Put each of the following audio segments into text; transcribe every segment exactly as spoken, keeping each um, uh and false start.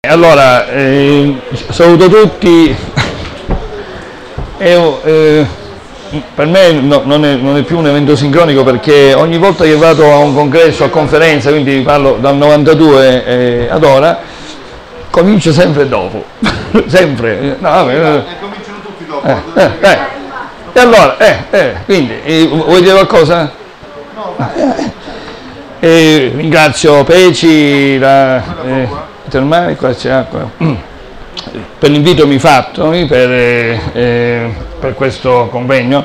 allora, eh, saluto tutti. E, eh, per me no, non, è, non è più un evento sincronico, perché ogni volta che vado a un congresso, a conferenza, quindi parlo dal novantadue eh, ad ora, comincio sempre dopo. Sempre. No, vabbè, eh, cominciano tutti dopo. Eh, eh, eh. E allora, eh, eh, quindi, eh, vuoi dire qualcosa? No, eh, eh, ringrazio Peci, la, eh, termale, qua c'è acqua, per l'invito mi fatto per, eh, per questo convegno.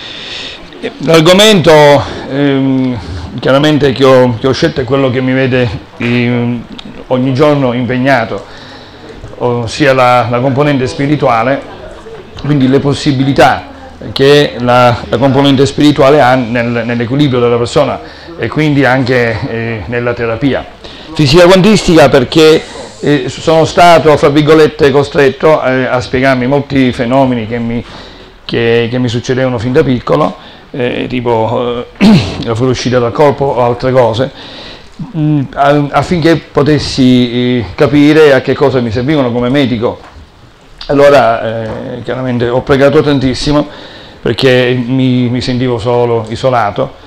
L'argomento eh, chiaramente che ho, che ho scelto è quello che mi vede eh, ogni giorno impegnato, ossia la, la componente spirituale, quindi le possibilità che la, la componente spirituale ha nel, nell'equilibrio della persona e quindi anche eh, nella terapia. Fisica quantistica perché eh, sono stato, fra virgolette, costretto eh, a spiegarmi molti fenomeni che mi, che, che mi succedevano fin da piccolo, eh, tipo eh, la fuoriuscita dal corpo o altre cose, mh, affinché potessi eh, capire a che cosa mi servivano come medico. Allora eh, chiaramente ho pregato tantissimo, perché mi, mi sentivo solo, isolato,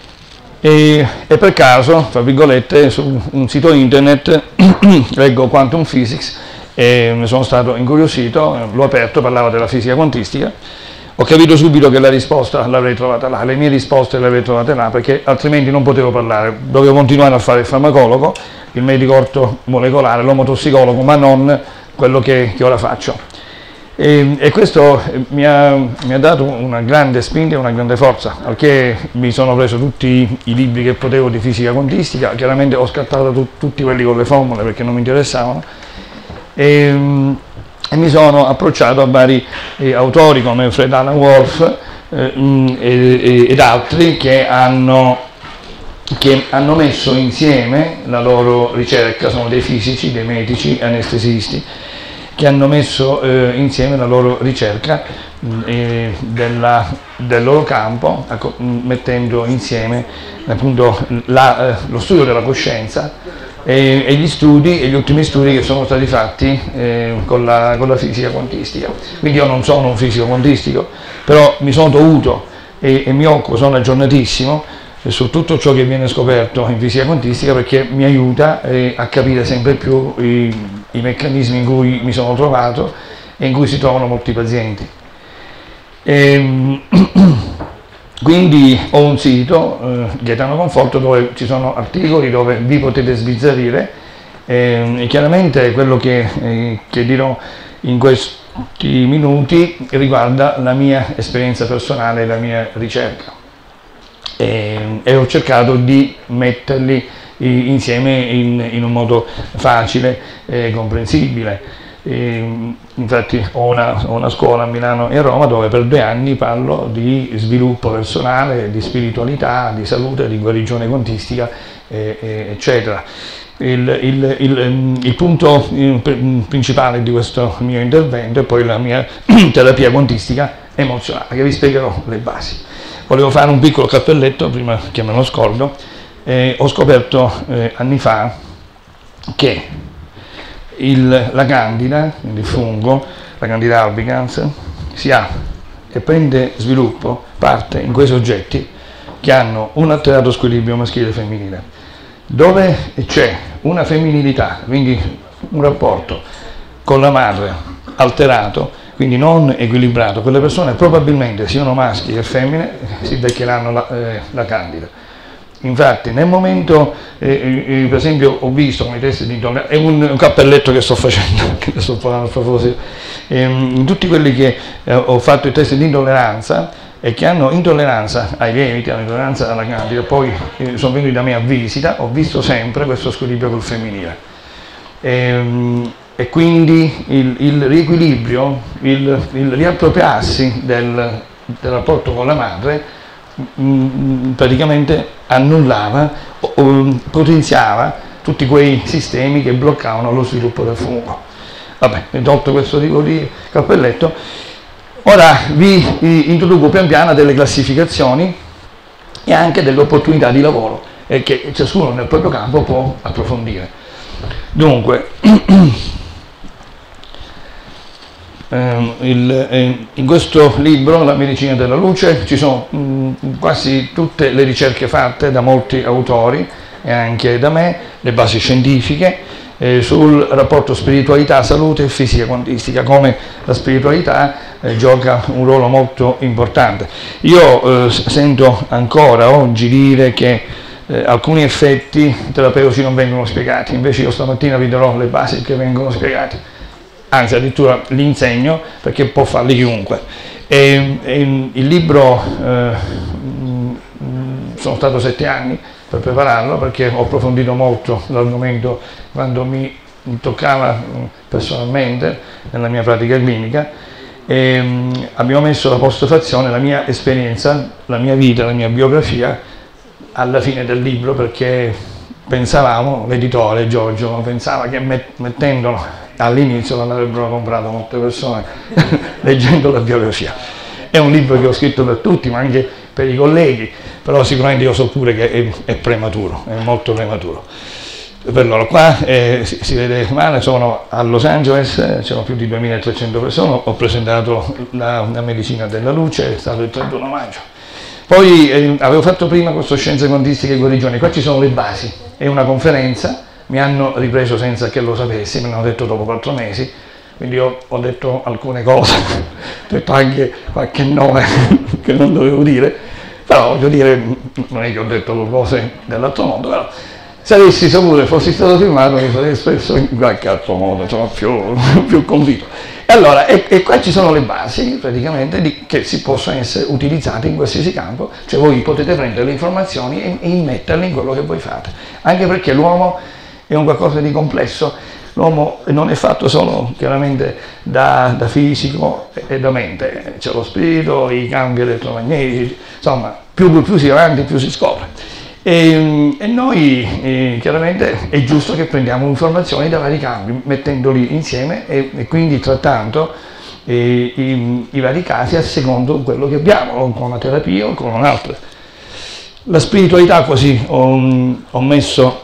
e, e per caso, fra virgolette, su un sito internet leggo Quantum Physics e ne sono stato incuriosito, l'ho aperto, parlava della fisica quantistica, ho capito subito che la risposta l'avrei trovata là, le mie risposte le avrei trovate là, perché altrimenti non potevo parlare, dovevo continuare a fare il farmacologo, il medico ortomolecolare, l'omotossicologo, ma non quello che, che ora faccio. E, e questo mi ha, mi ha dato una grande spinta e una grande forza, perché mi sono preso tutti i libri che potevo di fisica quantistica, chiaramente ho scartato tu, tutti quelli con le formule perché non mi interessavano, e, e mi sono approcciato a vari eh, autori come Fred Alan Wolf eh, e, ed altri che hanno, che hanno messo insieme la loro ricerca, sono dei fisici, dei medici, anestesisti, che hanno messo eh, insieme la loro ricerca eh, della, del loro campo, ecco, mettendo insieme appunto la, eh, lo studio della coscienza e, e gli studi, e gli ultimi studi che sono stati fatti eh, con, la, con la fisica quantistica. Quindi io non sono un fisico quantistico, però mi sono dovuto e, e mi occupo, sono aggiornatissimo su tutto ciò che viene scoperto in fisica quantistica, perché mi aiuta eh, a capire sempre più i, i meccanismi in cui mi sono trovato e in cui si trovano molti pazienti. E, quindi ho un sito, eh, Gaetano Conforto, dove ci sono articoli dove vi potete sbizzarrire eh, e chiaramente quello che, eh, che dirò in questi minuti riguarda la mia esperienza personale e la mia ricerca. E, e ho cercato di metterli insieme in, in un modo facile e comprensibile. E, infatti ho una, ho una scuola a Milano e a Roma dove per due anni parlo di sviluppo personale, di spiritualità, di salute, di guarigione quantistica, e, e, eccetera. Il, il, il, il punto principale di questo mio intervento è poi la mia terapia quantistica emozionale, che vi spiegherò le basi. Volevo fare un piccolo cappelletto prima che me lo scordo. Eh, ho scoperto eh, anni fa che il, la candida, il fungo, la candida albicans, si ha e prende sviluppo, parte in quei soggetti che hanno un alterato squilibrio maschile e femminile, dove c'è una femminilità, quindi un rapporto con la madre alterato, quindi non equilibrato. Quelle persone probabilmente, siano maschi che femmine, si beccheranno la, eh, la candida. Infatti nel momento, eh, eh, per esempio, ho visto come test di intolleranza, è un, un cappelletto che sto facendo, che sto parlando a proposito, ehm, tutti quelli che eh, ho fatto i test di intolleranza e che hanno intolleranza ai lieviti, hanno intolleranza alla candida, poi eh, sono venuti da me a visita, ho visto sempre questo squilibrio col femminile. Ehm, e quindi il, il riequilibrio, il, il riappropriarsi del, del rapporto con la madre mh, praticamente annullava o, o potenziava tutti quei sistemi che bloccavano lo sviluppo del fungo. Vabbè, tolto questo tipo di cappelletto, ora vi introduco pian piano delle classificazioni e anche delle opportunità di lavoro eh, che ciascuno nel proprio campo può approfondire. Dunque, Eh, il, eh, in questo libro, La medicina della luce, ci sono mh, quasi tutte le ricerche fatte da molti autori e anche da me, le basi scientifiche eh, sul rapporto spiritualità, salute e fisica quantistica, come la spiritualità eh, gioca un ruolo molto importante. Io eh, sento ancora oggi dire che eh, alcuni effetti terapeutici non vengono spiegati, invece io stamattina vi darò le basi che vengono spiegate. Anzi, addirittura li insegno perché può farli chiunque. E, e il libro, eh, sono stato sette anni per prepararlo perché ho approfondito molto l'argomento quando mi toccava personalmente nella mia pratica clinica e mh, abbiamo messo la postfazione, la mia esperienza, la mia vita, la mia biografia alla fine del libro perché pensavamo, l'editore Giorgio pensava che met- mettendolo all'inizio non avrebbero comprato molte persone leggendo la biografia. È un libro che ho scritto per tutti, ma anche per i colleghi, però sicuramente io so pure che è, è prematuro, è molto prematuro. Per loro qua eh, si, si vede male, sono a Los Angeles, c'erano più di duemilatrecento persone, ho presentato la, la medicina della luce, è stato il trentuno maggio. Poi eh, avevo fatto prima questo Scienze Quantistiche e Guarigioni, qua ci sono le basi, è una conferenza. Mi hanno ripreso senza che lo sapessi, me l'hanno detto dopo quattro mesi, quindi io ho detto alcune cose, ho detto anche qualche nome che non dovevo dire, però voglio dire, non è che ho detto cose dell'altro mondo, però se avessi saputo e fossi stato filmato mi sarei espresso in qualche altro modo, insomma più, più convinto. E allora, e, e qua ci sono le basi praticamente di, che si possono essere utilizzate in qualsiasi campo, cioè voi potete prendere le informazioni e, e immetterle in quello che voi fate, anche perché l'uomo è un qualcosa di complesso, l'uomo non è fatto solo chiaramente da, da fisico e da mente, c'è lo spirito, i cambi elettromagnetici, insomma più, più si va avanti più si scopre. E, e noi eh, chiaramente è giusto che prendiamo informazioni da vari campi, mettendoli insieme e, e quindi trattando eh, i, i vari casi a secondo quello che abbiamo, o con una terapia o con un'altra. La spiritualità, così ho, ho messo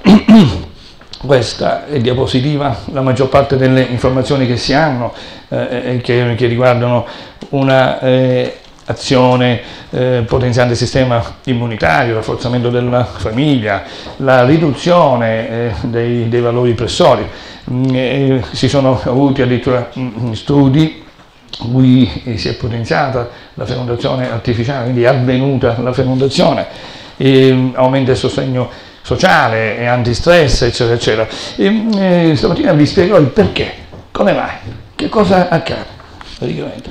questa è diapositiva, la maggior parte delle informazioni che si hanno eh, che, che riguardano una eh, azione eh, potenziante il sistema immunitario, il rafforzamento della famiglia, la riduzione eh, dei, dei valori pressori. Mm, eh, si sono avuti addirittura mm, studi in cui si è potenziata la fecondazione artificiale, quindi è avvenuta la fecondazione, e aumenta il sostegno sociale e antistress, eccetera, eccetera. E, eh, stamattina vi spiegherò il perché, come mai, che cosa accade praticamente.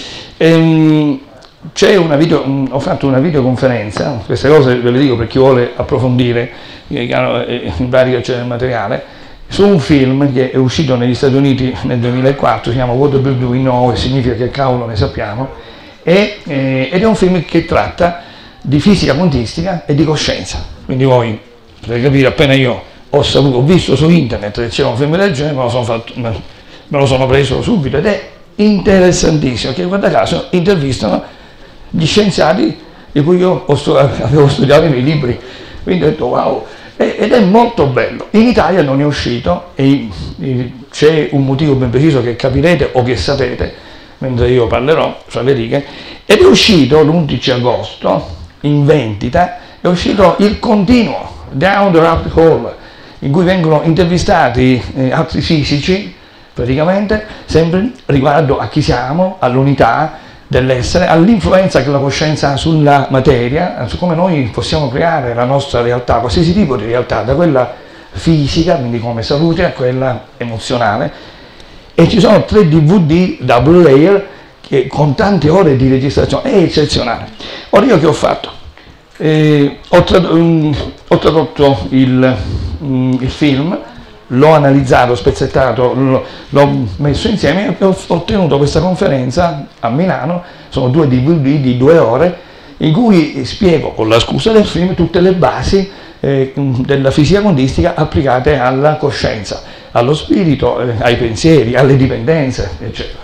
Ehm, c'è una video, mh, ho fatto una videoconferenza, queste cose ve le dico per chi vuole approfondire, eh, in pratica c'è il materiale, su un film che è uscito negli Stati Uniti nel duemilaquattro, si chiama What the Bird Do We Know, e significa che cavolo ne sappiamo, e, eh, ed è un film che tratta di fisica quantistica e di coscienza, quindi voi per capire, appena io ho saputo, ho visto su internet che c'era un film del genere, me lo sono, fatto, me lo sono preso subito ed è interessantissimo, che guarda caso intervistano gli scienziati di cui io ho stu- avevo studiato i miei libri, quindi ho detto wow, e, ed è molto bello. In Italia non è uscito e, e c'è un motivo ben preciso che capirete o che sapete mentre io parlerò fra le righe, ed è uscito l'undici agosto in vendita, è uscito il continuo Down the Rabbit Hole, in cui vengono intervistati eh, altri fisici, praticamente, sempre riguardo a chi siamo, all'unità dell'essere, all'influenza che la coscienza ha sulla materia, su come noi possiamo creare la nostra realtà, qualsiasi tipo di realtà, da quella fisica, quindi come salute, a quella emozionale. E ci sono tre D V D double layer che, con tante ore di registrazione, è eccezionale. Ora io che ho fatto? Eh, ho, trad- um, ho tradotto il, um, il film, l'ho analizzato, spezzettato, l'ho, l'ho messo insieme e ho ottenuto questa conferenza a Milano. Sono due D V D di due ore in cui spiego, con la scusa del film, tutte le basi eh, della fisica quantistica applicate alla coscienza, allo spirito, eh, ai pensieri, alle dipendenze, eccetera.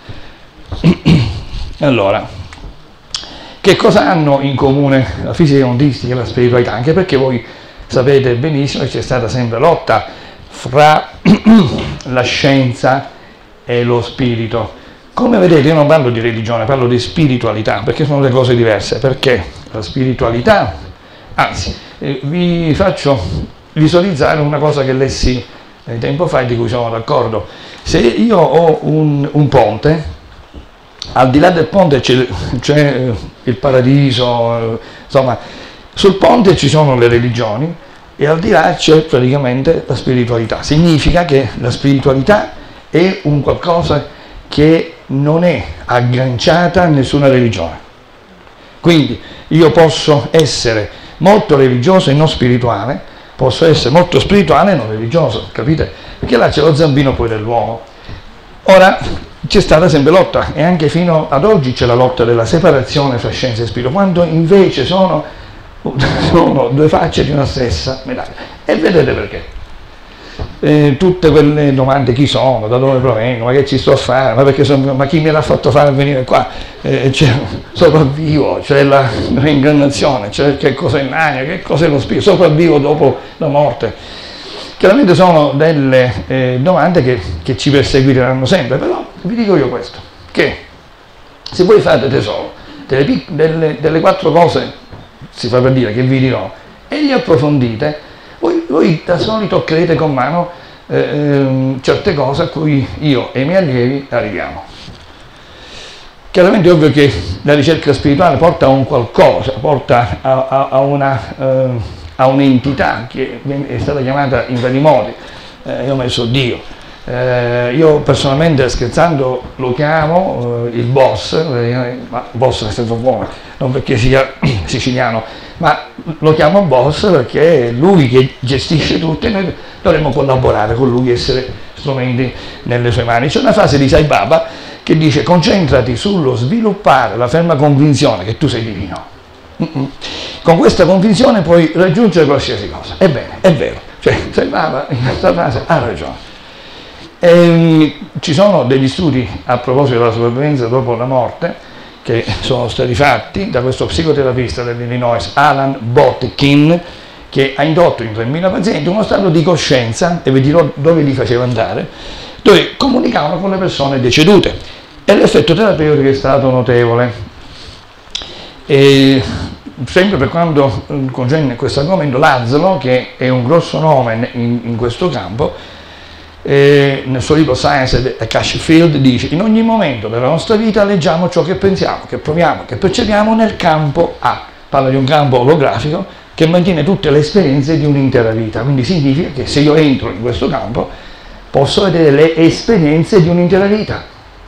Allora, che cosa hanno in comune la fisica quantistica e la spiritualità? Anche perché voi sapete benissimo che c'è stata sempre lotta fra la scienza e lo spirito. Come vedete io non parlo di religione, parlo di spiritualità, perché sono due cose diverse, perché la spiritualità, anzi, eh, vi faccio visualizzare una cosa che lessi eh, tempo fa e di cui sono d'accordo. Se io ho un, un ponte, al di là del ponte c'è, c'è il paradiso, eh, insomma, sul ponte ci sono le religioni e al di là c'è praticamente la spiritualità. Significa che la spiritualità è un qualcosa che non è agganciata a nessuna religione. Quindi io posso essere molto religioso e non spirituale, posso essere molto spirituale e non religioso, capite? Perché là c'è lo zampino poi dell'uomo. Ora, c'è stata sempre lotta, e anche fino ad oggi c'è la lotta della separazione fra scienza e spirito, quando invece sono, sono due facce di una stessa medaglia. E vedete perché? Eh, tutte quelle domande, chi sono, da dove provengo, ma che ci sto a fare, ma, perché sono, ma chi me l'ha fatto fare venire qua, eh, c'è, sopravvivo, c'è la reincarnazione, c'è che cos'è l'anima, che cos'è lo spirito, sopravvivo dopo la morte. Chiaramente sono delle eh, domande che, che ci perseguiranno sempre, però vi dico io questo, che se voi fate tesoro delle, delle, delle quattro cose, si fa per dire, che vi dirò, e li approfondite, Voi, voi da soli toccherete con mano eh, eh, certe cose a cui io e i miei allievi arriviamo. Chiaramente è ovvio che la ricerca spirituale porta a un qualcosa, porta a, a, a, una, eh, a un'entità che è stata chiamata in vari modi, eh, io ho messo Dio. Eh, io personalmente, scherzando, lo chiamo eh, il boss, eh, ma boss nel senso buono, non perché sia siciliano, ma lo chiamo boss perché è lui che gestisce tutto e noi dovremmo collaborare con lui, essere strumenti nelle sue mani. C'è una frase di Sai Baba che dice: concentrati sullo sviluppare la ferma convinzione che tu sei divino. Mm-mm. Con questa convinzione puoi raggiungere qualsiasi cosa. Ebbene, è vero, cioè Sai Baba in questa frase ha ragione. E, ci sono degli studi a proposito della sopravvivenza dopo la morte che sono stati fatti da questo psicoterapista dell'Illinois, Alan Botkin, che ha indotto in tremila pazienti uno stato di coscienza, e vi dirò dove li faceva andare, dove comunicavano con le persone decedute, e l'effetto terapeutico è stato notevole. E sempre per quanto concerne questo argomento, Lazzaro, che è un grosso nome in, in questo campo, E nel suo libro Science e Cash Field dice: in ogni momento della nostra vita leggiamo ciò che pensiamo, che proviamo, che percepiamo nel campo A. Parla di un campo olografico che mantiene tutte le esperienze di un'intera vita, quindi significa che se io entro in questo campo posso vedere le esperienze di un'intera vita.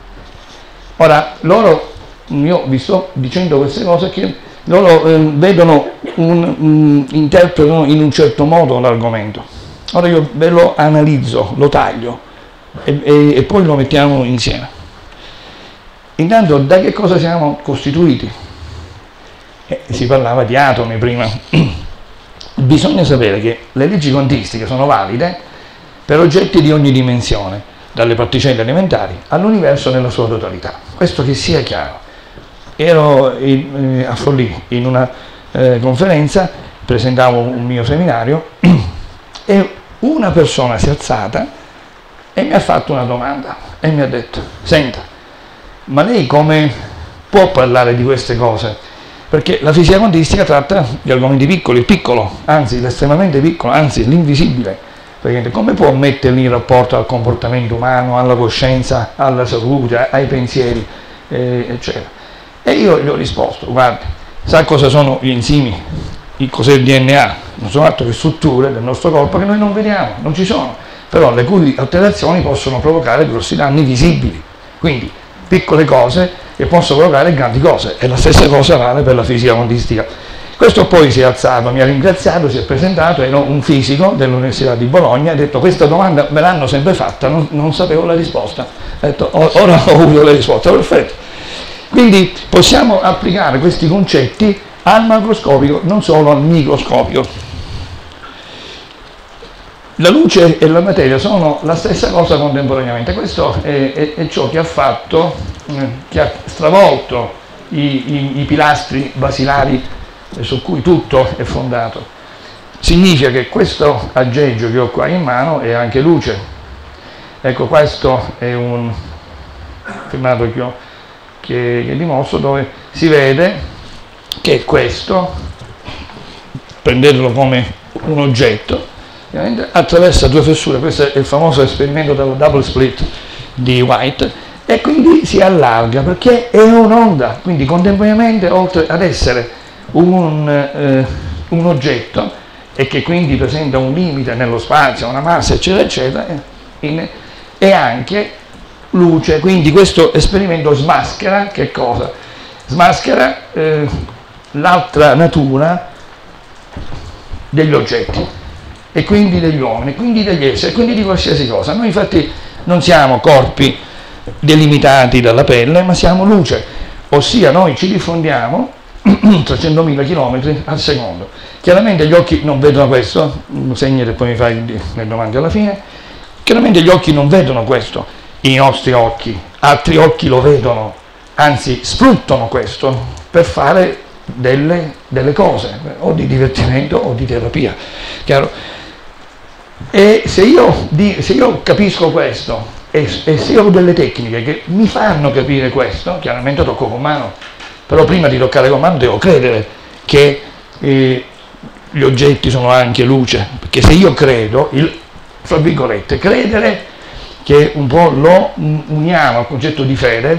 Ora, loro, io vi sto dicendo queste cose che loro eh, vedono, un, um, interpretano in un certo modo l'argomento. Ora io ve lo analizzo, lo taglio e, e, e poi lo mettiamo insieme. Intanto, da che cosa siamo costituiti? Eh, si parlava di atomi prima. Bisogna sapere che le leggi quantistiche sono valide per oggetti di ogni dimensione, dalle particelle elementari all'universo nella sua totalità. Questo che sia chiaro. Ero in, eh, a Forlì in una eh, conferenza, presentavo un mio seminario e una persona si è alzata e mi ha fatto una domanda e mi ha detto: senta, ma lei come può parlare di queste cose? Perché la fisica quantistica tratta di argomenti piccoli, il piccolo, anzi l'estremamente piccolo, anzi l'invisibile. Perché come può metterli in rapporto al comportamento umano, alla coscienza, alla salute, ai pensieri, eh, eccetera? E io gli ho risposto: guardi, sa cosa sono gli enzimi? Il cos'è il D N A? Non sono altro che strutture del nostro corpo che noi non vediamo, non ci sono, però le cui alterazioni possono provocare grossi danni visibili. Quindi piccole cose che possono provocare grandi cose, e la stessa cosa vale per la fisica quantistica. Questo poi si è alzato, mi ha ringraziato, si è presentato, era un fisico dell'Università di Bologna, ha detto: questa domanda me l'hanno sempre fatta, non, non sapevo la risposta. Ha detto: ora ho avuto la risposta, perfetto. Quindi possiamo applicare questi concetti al macroscopico, non solo al microscopico. La luce e la materia sono la stessa cosa contemporaneamente. Questo è, è, è ciò che ha fatto, eh, che ha stravolto i, i, i pilastri basilari su cui tutto è fondato. Significa che questo aggeggio che ho qua in mano è anche luce. Ecco, questo è un filmato che, ho, che, che dimostro, dove si vede che questo, prendetelo come un oggetto, attraversa due fessure. Questo è il famoso esperimento del double split di White, e quindi si allarga perché è un'onda, quindi contemporaneamente, oltre ad essere un, eh, un oggetto e che quindi presenta un limite nello spazio, una massa eccetera eccetera, in, è anche luce. Quindi questo esperimento smaschera che cosa? Smaschera eh, l'altra natura degli oggetti e quindi degli uomini, quindi degli esseri, quindi di qualsiasi cosa. Noi infatti non siamo corpi delimitati dalla pelle, ma siamo luce, ossia noi ci diffondiamo trecentomila chilometri al secondo. Chiaramente gli occhi non vedono questo, segnate e poi mi fai le domande alla fine. Chiaramente gli occhi non vedono questo, i nostri occhi, altri occhi lo vedono, anzi sfruttano questo per fare delle, delle cose, o di divertimento o di terapia, chiaro? E se io, di, se io capisco questo, e, e se ho delle tecniche che mi fanno capire questo, chiaramente tocco con mano, però prima di toccare con mano devo credere che eh, gli oggetti sono anche luce, perché se io credo, il, fra virgolette, credere, che un po' lo uniamo al concetto di fede,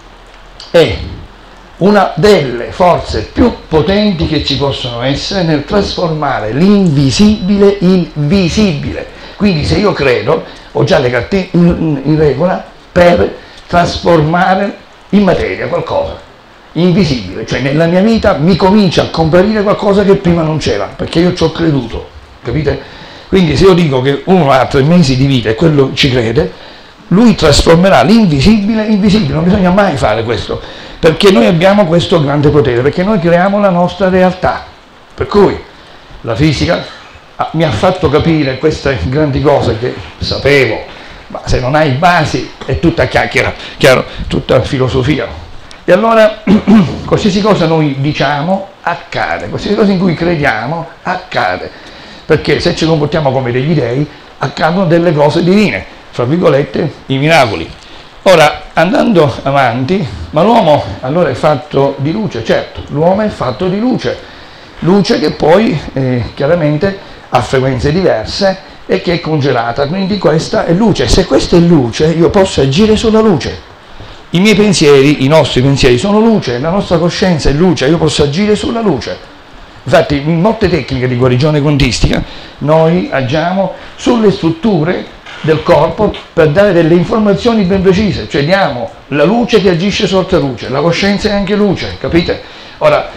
è una delle forze più potenti che ci possono essere nel trasformare l'invisibile in visibile. Quindi se io credo, ho già le carte in, in regola per trasformare in materia qualcosa, invisibile, cioè nella mia vita mi comincia a comparire qualcosa che prima non c'era, perché io ci ho creduto, capite? Quindi se io dico che uno ha tre mesi di vita e quello ci crede, lui trasformerà l'invisibile in visibile. Non bisogna mai fare questo, perché noi abbiamo questo grande potere, perché noi creiamo la nostra realtà. Per cui la fisica mi ha fatto capire queste grandi cose che sapevo, ma se non hai basi è tutta chiacchiera, chiaro, tutta filosofia. E allora qualsiasi cosa noi diciamo accade, qualsiasi cosa in cui crediamo accade, perché se ci comportiamo come degli dei accadono delle cose divine, fra virgolette i miracoli. Ora, andando avanti, ma l'uomo allora è fatto di luce? Certo, l'uomo è fatto di luce, luce che poi eh, chiaramente a frequenze diverse e che è congelata, quindi questa è luce. Se questa è luce, io posso agire sulla luce. I miei pensieri, i nostri pensieri sono luce, la nostra coscienza è luce, io posso agire sulla luce. Infatti in molte tecniche di guarigione quantistica noi agiamo sulle strutture del corpo per dare delle informazioni ben precise, cioè diamo la luce che agisce su altra luce, la coscienza è anche luce, capite? Ora,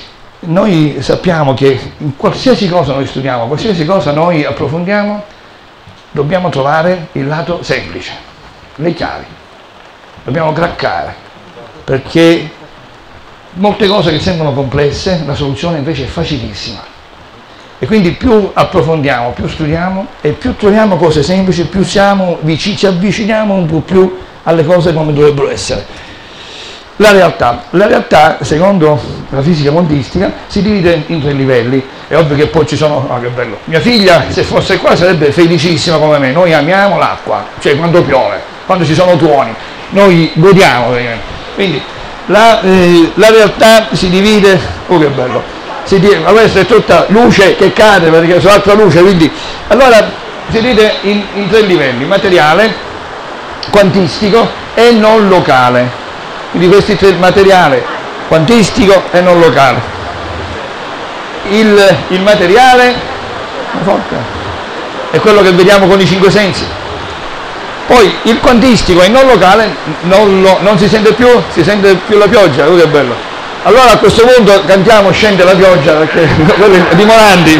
noi sappiamo che in qualsiasi cosa noi studiamo, qualsiasi cosa noi approfondiamo, dobbiamo trovare il lato semplice, le chiavi, dobbiamo craccare, perché molte cose che sembrano complesse, la soluzione invece è facilissima. E quindi più approfondiamo, più studiamo e più troviamo cose semplici, più siamo vicini, ci avviciniamo un po' più alle cose come dovrebbero essere. La realtà, la realtà secondo la fisica quantistica si divide in tre livelli. È ovvio che poi ci sono, oh che bello, mia figlia se fosse qua sarebbe felicissima come me. Noi amiamo l'acqua, cioè quando piove, quando ci sono tuoni, noi godiamo. Quindi la, eh, la realtà si divide, oh che bello, si divide, ma questa è tutta luce che cade perché su altra luce, quindi allora si divide in, in tre livelli: materiale, quantistico e non locale. Quindi questi tre: materiale, quantistico e non locale. Il, il materiale è quello che vediamo con i cinque sensi. Poi il quantistico e il non locale non, lo, non si sente più, si sente più la pioggia, oh che bello. Allora a questo punto cantiamo Scende la pioggia, perché quelli di Morandi.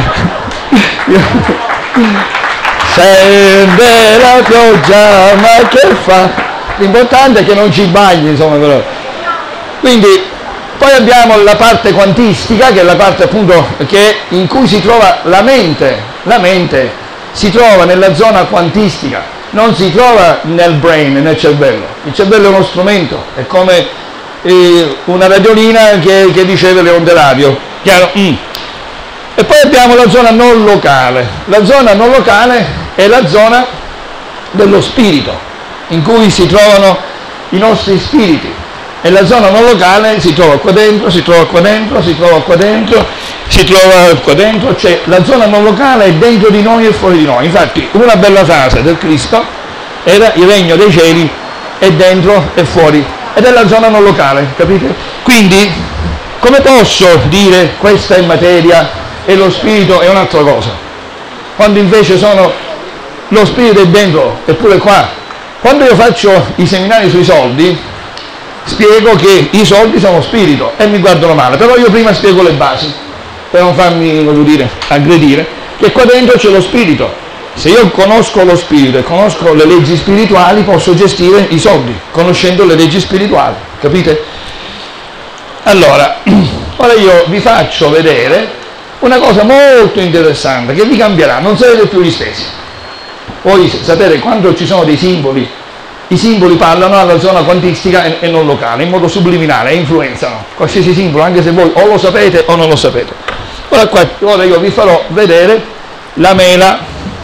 Scende la pioggia, ma che fa? L'importante è che non ci bagni, insomma, però. Quindi poi abbiamo la parte quantistica, che è la parte appunto che, in cui si trova la mente. La mente si trova nella zona quantistica, non si trova nel brain, nel cervello. Il cervello è uno strumento, è come eh, una radiolina che, che riceve le onde radio. Chiaro? Mm. E poi abbiamo la zona non locale. La zona non locale è la zona dello spirito, in cui si trovano i nostri spiriti, e la zona non locale si trova qua dentro, si trova qua dentro, si trova qua dentro, si trova qua dentro, cioè la zona non locale è dentro di noi e fuori di noi. Infatti una bella frase del Cristo era: il regno dei cieli è dentro e fuori, ed è la zona non locale, capite? Quindi come posso dire questa è materia e lo spirito è un'altra cosa, quando invece sono, lo spirito è dentro, eppure qua. Quando io faccio i seminari sui soldi, spiego che i soldi sono spirito e mi guardano male, però io prima spiego le basi, per non farmi, voglio dire, aggredire, che qua dentro c'è lo spirito. Se io conosco lo spirito e conosco le leggi spirituali, posso gestire i soldi, conoscendo le leggi spirituali, capite? Allora, ora io vi faccio vedere una cosa molto interessante che vi cambierà, non sarete più gli stessi. Voi sapete, quando ci sono dei simboli, i simboli parlano alla zona quantistica e, e non locale, in modo subliminale, e influenzano qualsiasi simbolo, anche se voi o lo sapete o non lo sapete. Ora, qua, ora io vi farò vedere la mela,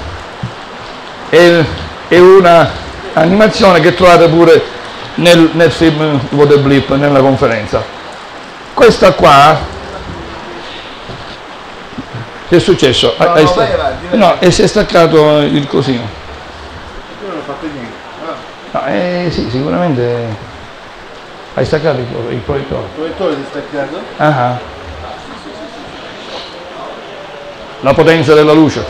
è, è una animazione che trovate pure nel, nel film What a Blip, nella conferenza. Questa qua, che è successo? No, Hai no, sta- vai avanti, vai. no, e si è staccato il cosino. Io non ho fatto niente. Ah, No, eh, sì, sicuramente hai staccato il, il proiettore. il proiettore si è staccato? Ah, la potenza della luce.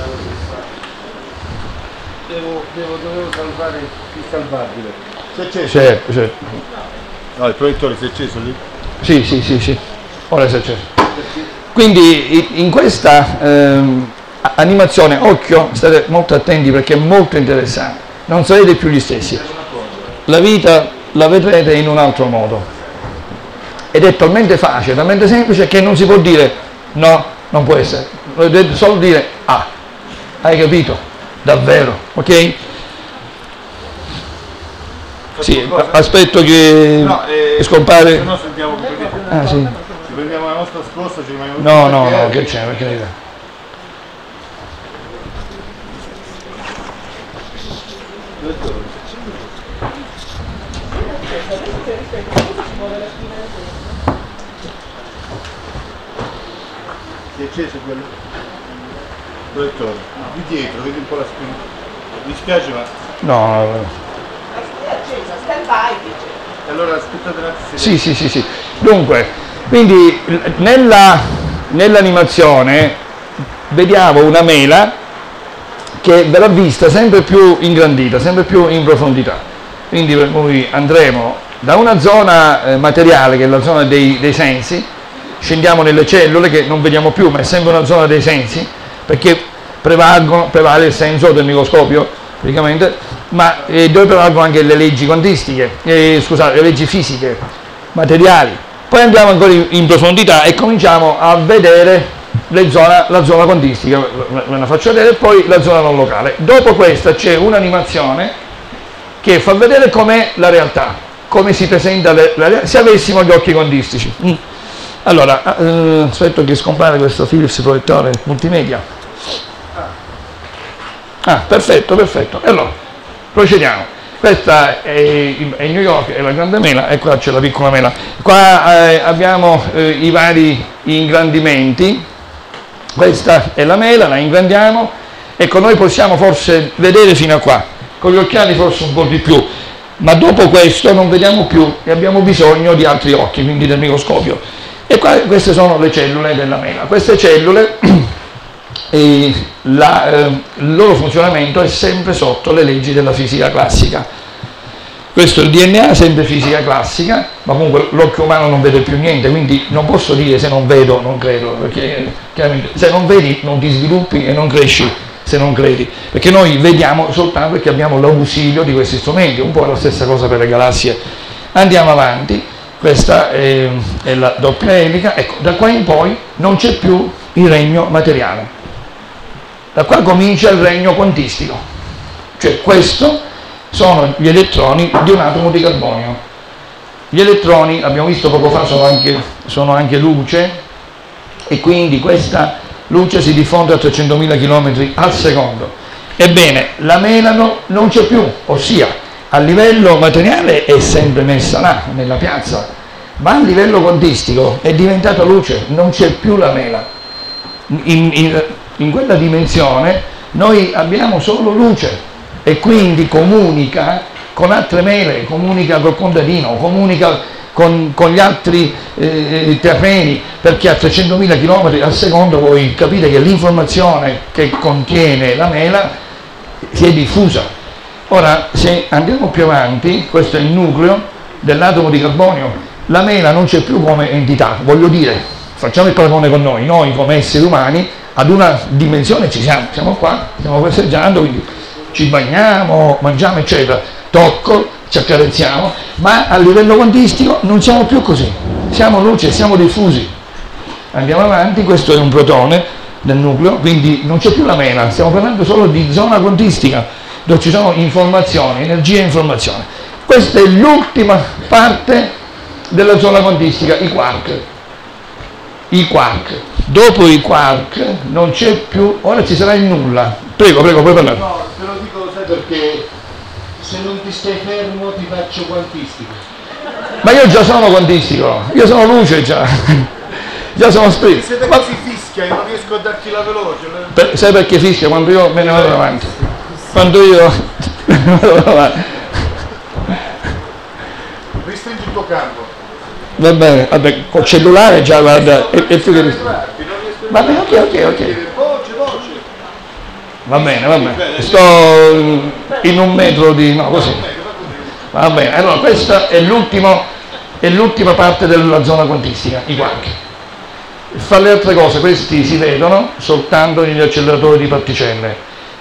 Devo, devo, dovevo salvare il salvabile. Si è acceso? Certo, certo. No, il proiettore si è acceso lì? Sì, sì, sì, sì. Ora è successo. Quindi i- in questa ehm, a- animazione, occhio, state molto attenti perché è molto interessante. Non sarete più gli stessi. La vita la vedrete in un altro modo. Ed è talmente facile, talmente semplice che non si può dire no, non può essere. Dovete solo dire ah. Hai capito? Davvero, ok? Sì, Cosa? aspetto che No, eh, scompare. se no sentiamo perché Ah, sì. ci prendiamo la nostra scorsa, ci rimaniamo No, tutti no, perché- no, che c'è, perché ne Si è acceso quello? Il proiettore. Di dietro, vedi un po' la spina. Mi spiace ma... No, no, no. È accesa, stand by, dice. Allora aspettate un attimo. Sì, sì, sì, sì. Dunque, quindi l- nella, nell'animazione vediamo una mela che verrà vista sempre più ingrandita, sempre più in profondità. Quindi noi andremo da una zona eh, materiale, che è la zona dei, dei sensi, scendiamo nelle cellule che non vediamo più, ma è sempre una zona dei sensi, perché prevalgono, prevale il senso del microscopio, praticamente, ma eh, dove prevalgono anche le leggi quantistiche, eh, scusate, le leggi fisiche, materiali. Poi andiamo ancora in, in profondità e cominciamo a vedere le zona, la zona quantistica, ve ve la faccio vedere, e poi la zona non locale. Dopo questa c'è un'animazione che fa vedere com'è la realtà, come si presenta le, la realtà, se avessimo gli occhi quantistici. Mm. Allora, eh, aspetto che scompare questo Philips proiettore multimedia. Ah, perfetto, perfetto. Allora, procediamo. Questa è, è New York, è la grande mela, e qua c'è la piccola mela. Qua eh, abbiamo eh, i vari ingrandimenti. Questa è la mela, la ingrandiamo. Ecco, noi possiamo forse vedere fino a qua, con gli occhiali forse un po' di più, ma dopo questo non vediamo più e abbiamo bisogno di altri occhi, quindi del microscopio. E qua queste sono le cellule della mela. Queste cellule, e la, eh, il loro funzionamento è sempre sotto le leggi della fisica classica. Questo è il D N A, sempre fisica classica, ma comunque l'occhio umano non vede più niente, quindi non posso dire se non vedo non credo, perché chiaramente se non vedi non ti sviluppi e non cresci se non credi, perché noi vediamo soltanto perché abbiamo l'ausilio di questi strumenti, un po' la stessa cosa per le galassie. Andiamo avanti, questa è, è la doppia elica, ecco, da qua in poi non c'è più il regno materiale, da qua comincia il regno quantistico, cioè questo sono gli elettroni di un atomo di carbonio. Gli elettroni, abbiamo visto poco fa, sono anche, sono anche luce, e quindi questa luce si diffonde a trecentomila chilometri al secondo. Ebbene, la melano non c'è più, ossia a livello materiale è sempre messa là, nella piazza, ma a livello quantistico è diventata luce, non c'è più la mela. In, in, in quella dimensione noi abbiamo solo luce e quindi comunica con altre mele, comunica col contadino, comunica con, con gli altri eh, terreni, perché a trecentomila chilometri al secondo voi capite che l'informazione che contiene la mela si è diffusa. Ora, se andiamo più avanti, questo è il nucleo dell'atomo di carbonio, la mela non c'è più come entità, voglio dire, facciamo il paragone con noi, noi come esseri umani ad una dimensione ci siamo, siamo qua, stiamo passeggiando, quindi ci bagniamo, mangiamo eccetera, tocco, ci accarezziamo, ma a livello quantistico non siamo più così, siamo luce, siamo diffusi. Andiamo avanti, questo è un protone del nucleo, quindi non c'è più la mela, stiamo parlando solo di zona quantistica, dove ci sono informazioni, energia e informazione. Questa è l'ultima parte della zona quantistica, i quark. I quark. Dopo i quark non c'è più, ora ci sarà il nulla. Prego, prego, puoi parlare. No, te lo dico, sai perché se non ti stai fermo ti faccio quantistico. Ma io già sono quantistico, io sono luce già. Già sono spirito. Se te Ma... così fischia, io non riesco a darti la veloce. Per, sai perché fischia? Quando io me ne vado avanti. Quando io ristringi il tuo campo. va bene, vabbè, col cellulare già guarda è, è più che va bene, ok, ok, ok. Voce, voce. Va bene, va bene. Sto in un metro di no, così. Va bene, allora questa è l'ultimo è l'ultima parte della zona quantistica, i quark. Fra le altre cose, questi si vedono soltanto negli acceleratori di particelle.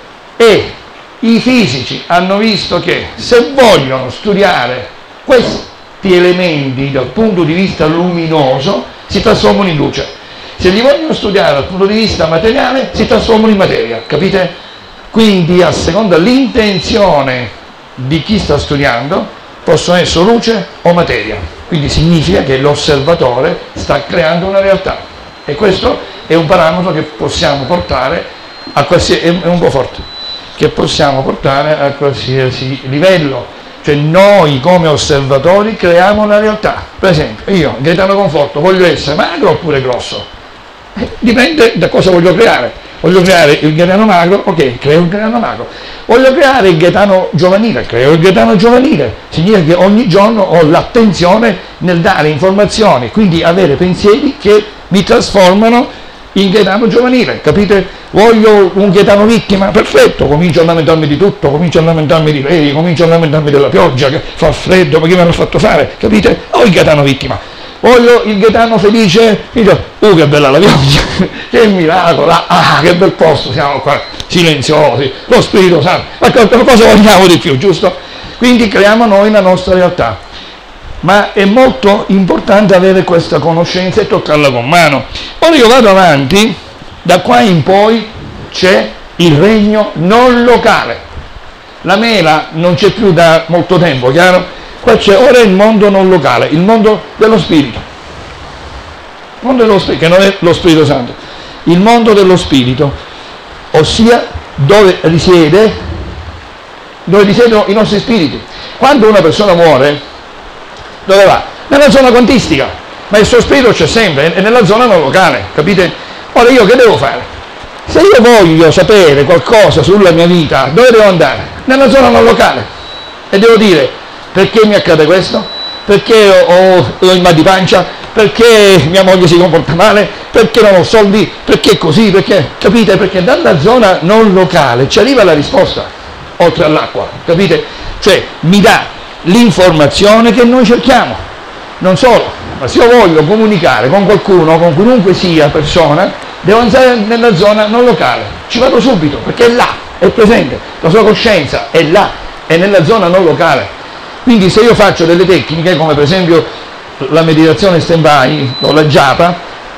E i fisici hanno visto che se vogliono studiare questi elementi dal punto di vista luminoso si trasformano in luce, se li vogliono studiare dal punto di vista materiale si trasformano in materia, capite? Quindi a seconda dell'intenzione di chi sta studiando possono essere luce o materia, quindi significa che l'osservatore sta creando una realtà e questo è un parametro che possiamo portare a qualsiasi, è un po' forte, che possiamo portare a qualsiasi livello, cioè noi come osservatori creiamo la realtà. Per esempio io, Gaetano Conforto, voglio essere magro oppure grosso? Eh, dipende da cosa voglio creare. Voglio creare il Gaetano magro, ok, creo il Gaetano magro. Voglio creare il Gaetano giovanile, creo il Gaetano giovanile. Significa che ogni giorno ho l'attenzione nel dare informazioni, quindi avere pensieri che mi trasformano in Gaetano giovanile, capite? Voglio un Gaetano vittima, perfetto, comincio a lamentarmi di tutto, comincio a lamentarmi di lei, comincio a lamentarmi della pioggia, che fa freddo, perché me l'hanno fatto fare, capite? Ho il Gaetano vittima. Voglio il Gaetano felice, dico, uh che bella la pioggia, che miracolo, ah che bel posto, siamo qua silenziosi, lo Spirito Santo, ma cosa vogliamo di più, giusto? Quindi creiamo noi la nostra realtà. Ma è molto importante avere questa conoscenza e toccarla con mano. Ora io vado avanti, da qua in poi c'è il regno non locale. La mela non c'è più da molto tempo, chiaro? Qua c'è ora il mondo non locale, il mondo dello spirito. Il mondo dello spirito, che non è lo Spirito Santo. Il mondo dello spirito, ossia dove risiede, dove risiedono i nostri spiriti. Quando una persona muore, dove va? Nella zona quantistica, ma il suo spirito c'è sempre, è nella zona non locale, capite? Ora io che devo fare? Se io voglio sapere qualcosa sulla mia vita, dove devo andare? Nella zona non locale. E devo dire, perché mi accade questo? Perché ho, ho il mal di pancia? Perché mia moglie si comporta male? Perché non ho soldi? Perché così? Perché? Capite? Perché dalla zona non locale ci arriva la risposta, oltre all'acqua, capite? Cioè mi dà l'informazione che noi cerchiamo. Non solo, ma se io voglio comunicare con qualcuno, con qualunque sia persona, devo andare nella zona non locale, ci vado subito, perché è là, è presente, la sua coscienza è là, è nella zona non locale. Quindi se io faccio delle tecniche, come per esempio la meditazione stand-by o la japa,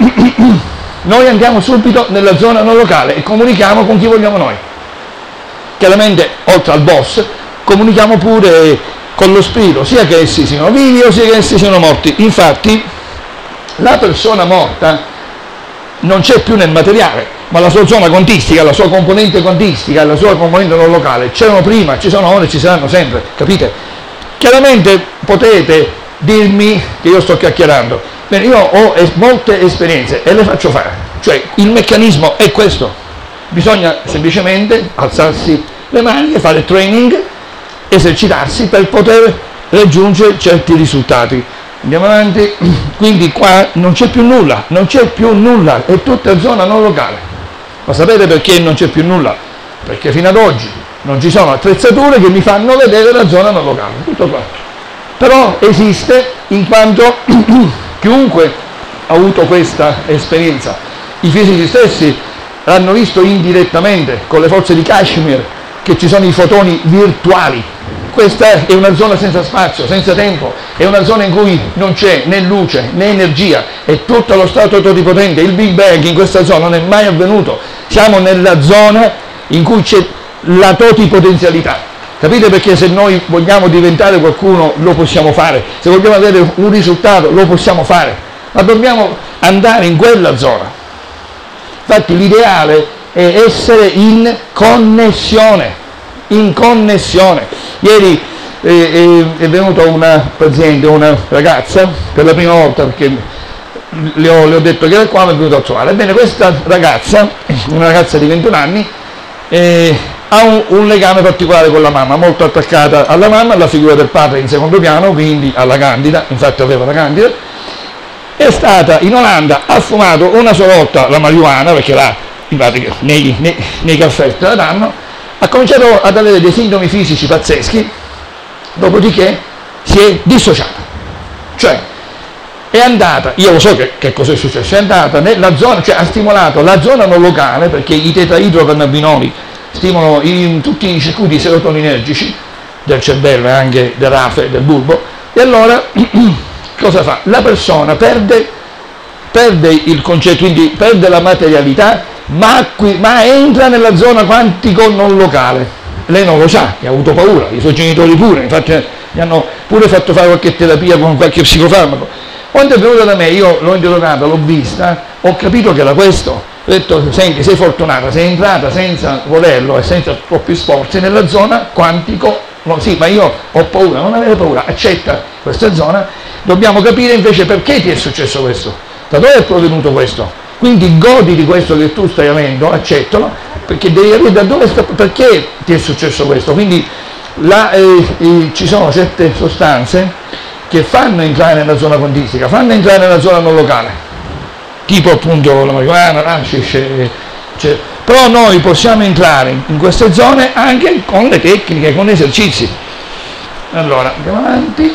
noi andiamo subito nella zona non locale e comunichiamo con chi vogliamo noi. Chiaramente, oltre al boss, comunichiamo pure con lo spirito, sia che essi siano vivi o sia che essi siano morti. Infatti la persona morta non c'è più nel materiale, ma la sua zona quantistica, la sua componente quantistica, la sua componente non locale c'erano prima, ci sono ora e ci saranno sempre, capite? Chiaramente potete dirmi che io sto chiacchierando, bene, io ho es- molte esperienze e le faccio fare, cioè il meccanismo è questo, bisogna semplicemente alzarsi le mani e fare training, esercitarsi per poter raggiungere certi risultati. Andiamo avanti, quindi qua non c'è più nulla, non c'è più nulla, è tutta zona non locale. Ma sapete perché non c'è più nulla? Perché fino ad oggi non ci sono attrezzature che mi fanno vedere la zona non locale, tutto qua. Però esiste in quanto chiunque ha avuto questa esperienza, i fisici stessi l'hanno visto indirettamente con le forze di Kashmir, che ci sono i fotoni virtuali. Questa è una zona senza spazio, senza tempo, è una zona in cui non c'è né luce né energia, è tutto lo stato totipotente. Il Big Bang in questa zona non è mai avvenuto, siamo nella zona in cui c'è la totipotenzialità. Capite perché se noi vogliamo diventare qualcuno lo possiamo fare, se vogliamo avere un risultato lo possiamo fare, ma dobbiamo andare in quella zona. Infatti l'ideale è essere in connessione, in connessione. Ieri eh, è, è venuta una paziente, una ragazza, per la prima volta, perché le ho, le ho detto che era qua, mi è venuta a trovare. Ebbene, questa ragazza, una ragazza di ventuno anni, eh, ha un, un legame particolare con la mamma, molto attaccata alla mamma, alla figura del padre in secondo piano, quindi alla candida, infatti aveva la candida. È stata in Olanda, ha fumato una sola volta la marijuana, perché là, nei, nei, nei caffè te la danno, ha cominciato ad avere dei sintomi fisici pazzeschi, dopodiché si è dissociata, cioè è andata, io lo so che, che cosa è successo, è andata nella zona, cioè ha stimolato la zona non locale, perché i tetraidrocannabinoli stimolano in tutti i circuiti serotoninergici del cervello e anche del rafe, del bulbo, e allora cosa fa? La persona perde, perde il concetto, quindi perde la materialità, Ma, qui, ma entra nella zona quantico non locale. Lei non lo sa, che ha avuto paura, i suoi genitori pure, infatti gli hanno pure fatto fare qualche terapia con qualche psicofarmaco. Quando è venuta da me, io l'ho interrogata, l'ho vista, ho capito che era questo. Ho detto, senti, sei fortunata, sei entrata senza volerlo e senza troppi sforzi nella zona quantico, no, sì, ma io ho paura, non avere paura, accetta questa zona. Dobbiamo capire invece perché ti è successo questo, da dove è provenuto questo. Quindi godi di questo che tu stai avendo, accettalo, perché devi avere da dove sta, perché ti è successo questo. Quindi la, eh, eh, ci sono certe sostanze che fanno entrare nella zona quantistica, fanno entrare nella zona non locale, tipo appunto la marijuana, l'hashish, eh, cioè, però noi possiamo entrare in queste zone anche con le tecniche, con gli esercizi. Allora, andiamo avanti.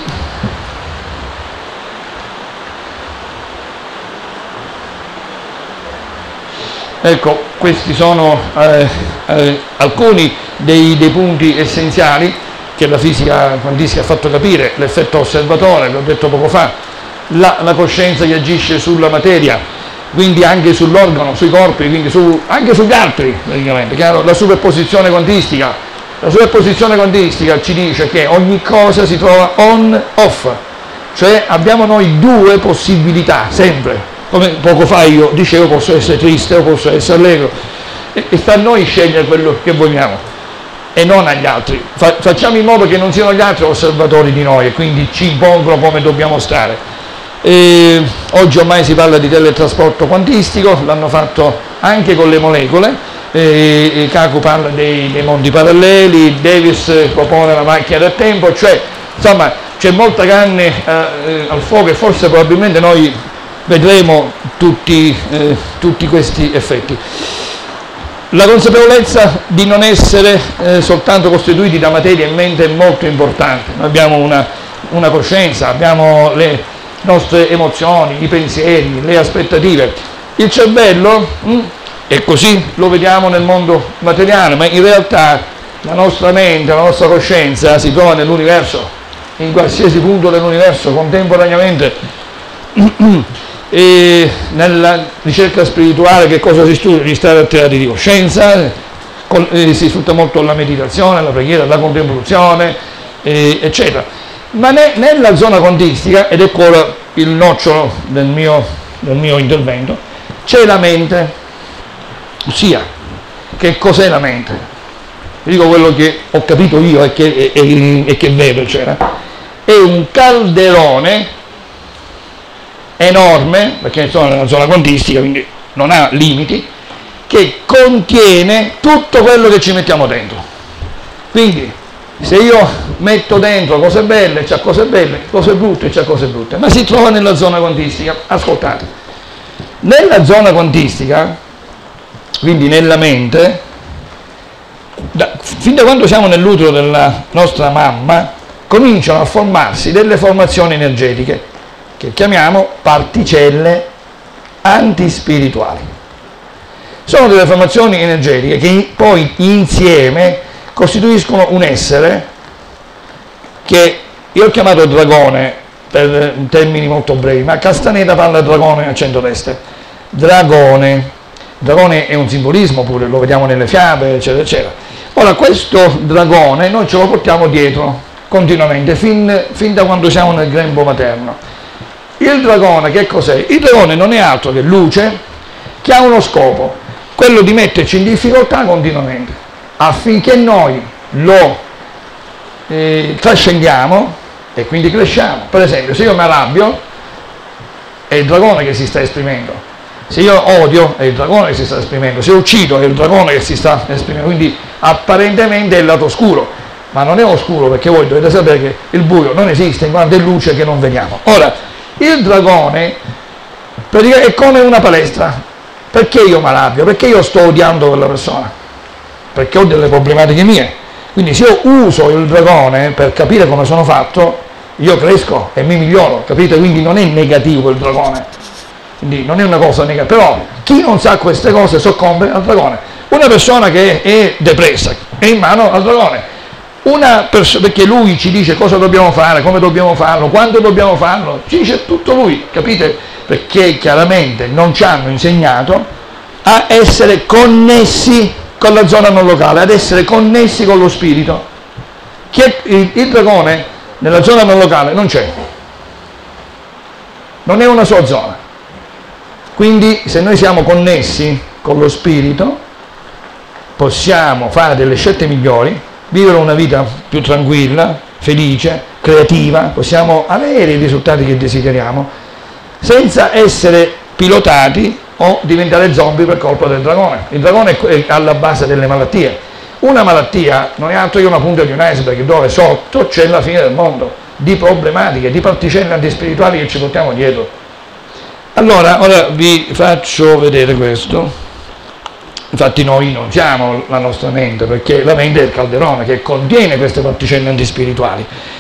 Ecco, questi sono eh, eh, alcuni dei, dei punti essenziali che la fisica quantistica ha fatto capire: l'effetto osservatore, l'ho detto poco fa, la, la coscienza che agisce sulla materia, quindi anche sull'organo, sui corpi, quindi su, anche sugli altri, praticamente, chiaro? La superposizione quantistica. La superposizione quantistica ci dice che ogni cosa si trova on-off, cioè abbiamo noi due possibilità, sempre. Come poco fa io dicevo, posso essere triste o posso essere allegro, e, e sta a noi scegliere quello che vogliamo e non agli altri. Fa, facciamo in modo che non siano gli altri osservatori di noi e quindi ci impongono come dobbiamo stare. E oggi ormai si parla di teletrasporto quantistico, l'hanno fatto anche con le molecole, e, e Kaku parla dei, dei mondi paralleli, Davis propone la macchina del tempo, cioè insomma c'è molta carne eh, al fuoco e forse probabilmente noi vedremo tutti, eh, tutti questi effetti. La consapevolezza di non essere eh, soltanto costituiti da materia e mente è molto importante. Noi abbiamo una, una coscienza, abbiamo le nostre emozioni, i pensieri, le aspettative. Il cervello mh, è così, lo vediamo nel mondo materiale, ma in realtà la nostra mente, la nostra coscienza si trova nell'universo, in qualsiasi punto dell'universo, contemporaneamente. E nella ricerca spirituale che cosa si studia? Gli stati alterati di coscienza, con, eh, si sfrutta molto la meditazione, la preghiera, la contemplazione, eh, eccetera. Ma ne, nella zona quantistica, ed ecco ora il nocciolo del mio, del mio intervento, c'è la mente. Ossia, che cos'è la mente? Vi dico quello che ho capito io e che, e, e che vedo, c'era. È un calderone enorme, perché sono nella zona quantistica, quindi non ha limiti, che contiene tutto quello che ci mettiamo dentro. Quindi, se io metto dentro cose belle, c'ha cose belle, cose brutte, c'ha cose brutte, ma si trova nella zona quantistica. Ascoltate, nella zona quantistica, quindi nella mente, da, fin da quando siamo nell'utero della nostra mamma, cominciano a formarsi delle formazioni energetiche che chiamiamo particelle antispirituali. Sono delle formazioni energetiche che poi insieme costituiscono un essere che io ho chiamato dragone per termini molto brevi, ma Castaneda parla di dragone a centro-destra. Dragone, dragone è un simbolismo pure, lo vediamo nelle fiabe, eccetera, eccetera. Ora, questo dragone noi ce lo portiamo dietro continuamente, fin, fin da quando siamo nel grembo materno. Il dragone che cos'è? Il dragone non è altro che luce che ha uno scopo, quello di metterci in difficoltà continuamente, affinché noi lo eh, trascendiamo e quindi cresciamo. Per esempio, se io mi arrabbio, è il dragone che si sta esprimendo. Se io odio, è il dragone che si sta esprimendo. Se uccido, è il dragone che si sta esprimendo. Quindi apparentemente è il lato oscuro, ma non è oscuro, perché voi dovete sapere che il buio non esiste, in quanto è luce che non vediamo. Ora, il dragone è come una palestra. Perché io mi arrabbio? Perché io sto odiando quella persona? Perché ho delle problematiche mie. Quindi se io uso il dragone per capire come sono fatto, io cresco e mi miglioro, capite? Quindi non è negativo il dragone, quindi non è una cosa negativa. Però chi non sa queste cose soccombe al dragone. Una persona che è depressa è in mano al dragone. Una perso- perché lui ci dice cosa dobbiamo fare, come dobbiamo farlo, quando dobbiamo farlo, ci dice tutto lui, capite? Perché chiaramente non ci hanno insegnato a essere connessi con la zona non locale, ad essere connessi con lo spirito. Che il, il dragone nella zona non locale non c'è, non è una sua zona. Quindi se noi siamo connessi con lo spirito possiamo fare delle scelte migliori, vivere una vita più tranquilla, felice, creativa, possiamo avere i risultati che desideriamo senza essere pilotati o diventare zombie per colpa del dragone. Il dragone è alla base delle malattie. Una malattia non è altro che una punta di un iceberg dove sotto c'è la fine del mondo, di problematiche, di particelle antispirituali che ci portiamo dietro. Allora, ora vi faccio vedere questo. Infatti noi non siamo la nostra mente, perché la mente è il calderone che contiene queste particelle antispirituali.